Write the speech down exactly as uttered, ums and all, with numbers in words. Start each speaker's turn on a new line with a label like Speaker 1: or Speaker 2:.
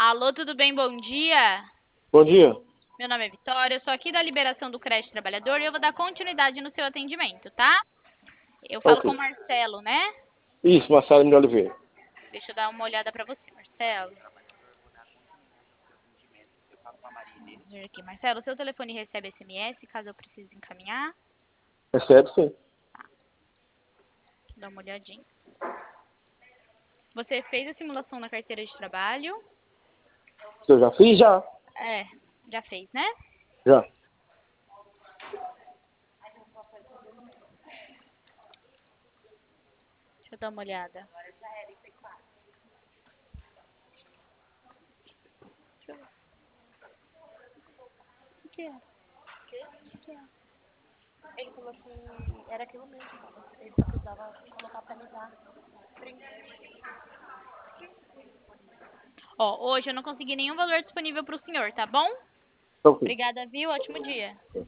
Speaker 1: Alô, tudo bem? Bom dia.
Speaker 2: Bom dia.
Speaker 1: Meu nome é Vitória, eu sou aqui da liberação do crédito trabalhador e eu vou dar continuidade no seu atendimento, tá? Eu falo
Speaker 2: Ok.
Speaker 1: com o Marcelo, né?
Speaker 2: Isso, Marcelo de Oliveira.
Speaker 1: Deixa eu dar uma olhada para você, Marcelo. Vamos ver aqui. Marcelo, seu telefone recebe S M S caso eu precise encaminhar?
Speaker 2: Recebe sim.
Speaker 1: Deixa eu dar uma olhadinha. Você fez a simulação na carteira de trabalho?
Speaker 2: Se eu já fiz, já.
Speaker 1: É, já fez, né?
Speaker 2: Já.
Speaker 1: Deixa eu dar uma olhada. Deixa eu ver. O que é? O que é?
Speaker 3: Ele falou que era aquilo mesmo. Ele só precisava colocar pra me dar.
Speaker 1: Ó, hoje eu não consegui nenhum valor disponível para o senhor, tá bom?
Speaker 2: Ok.
Speaker 1: Obrigada, viu? Ótimo dia.